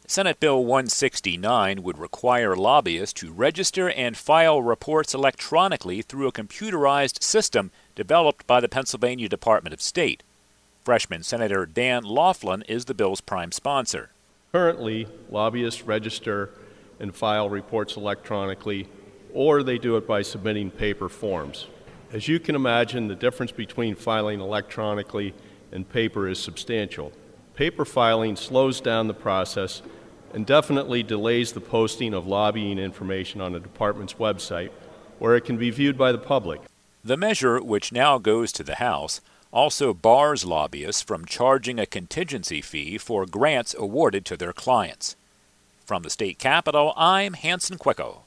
Senate Bill 169 would require lobbyists to register and file reports electronically through a computerized system developed by the Pennsylvania Department of State. Freshman Senator Dan Laughlin is the bill's prime sponsor. Currently, lobbyists register and file reports electronically, or they do it by submitting paper forms. As you can imagine, the difference between filing electronically and paper is substantial. Paper filing slows down the process and definitely delays the posting of lobbying information on the department's website, where it can be viewed by the public. The measure, which now goes to the House, also bars lobbyists from charging a contingency fee for grants awarded to their clients. From the state capitol, I'm Hanson Quicko.